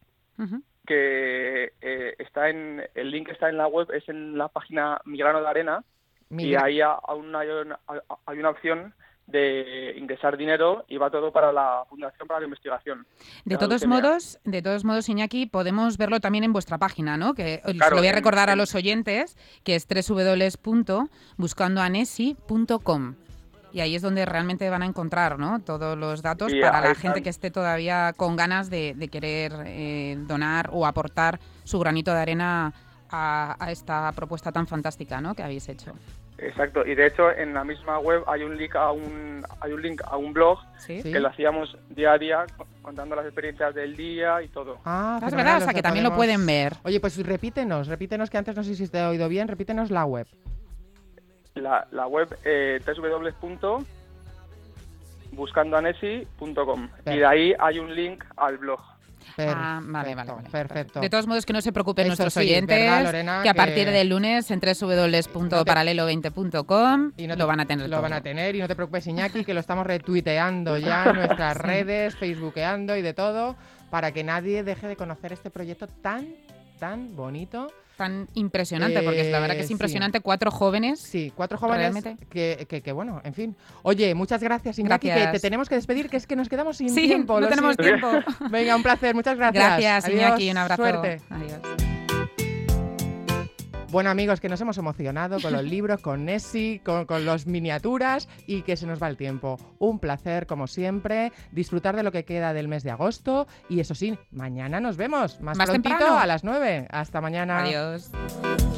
Que el link está en la web, es en la página Mi Grano de Arena, y ahí aún hay una opción de ingresar dinero y va todo para la Fundación para la Investigación. De todos modos, Iñaki, podemos verlo también en vuestra página, ¿no? Que se lo voy a recordar a los oyentes, que es www.buscandoanessie.com. Y ahí es donde realmente van a encontrar, ¿no?, todos los datos para la gente que esté todavía con ganas de querer donar o aportar su granito de arena a esta propuesta tan fantástica, ¿no?, que habéis hecho. Exacto, y de hecho en la misma web hay un link a un blog que lo hacíamos día a día contando las experiencias del día y todo. Es verdad, o sea que también lo pueden ver. Oye, pues repítenos que antes no sé si te he oído bien, repítenos la web. La web www.buscandoanessi.com y de ahí hay un link al blog. Vale. Perfecto. De todos modos, que no se preocupen Eso nuestros sí, oyentes, ¿verdad, Lorena? que a partir del lunes en www.paralelo20.com lo van a tener Lo todo. van a tener, y no te preocupes, Iñaki, que lo estamos retuiteando ya en nuestras redes, facebookeando y de todo, para que nadie deje de conocer este proyecto tan bonito. Tan impresionante, porque la verdad que es impresionante. 4 jóvenes. Sí, 4 jóvenes realmente. que bueno, en fin. Oye, muchas gracias, Iñaki, Gracias. que te tenemos que despedir, que es que nos quedamos sin Sí, tiempo. no tenemos tiempo. Venga, un placer, muchas gracias. Gracias, Adiós, Iñaki, un abrazo. Suerte. Adiós. Bueno, amigos, que nos hemos emocionado con los libros, con Nessi, con las miniaturas, y que se nos va el tiempo. Un placer, como siempre, disfrutar de lo que queda del mes de agosto. Y eso sí, mañana nos vemos más prontito temprano. a las 9. Hasta mañana. Adiós.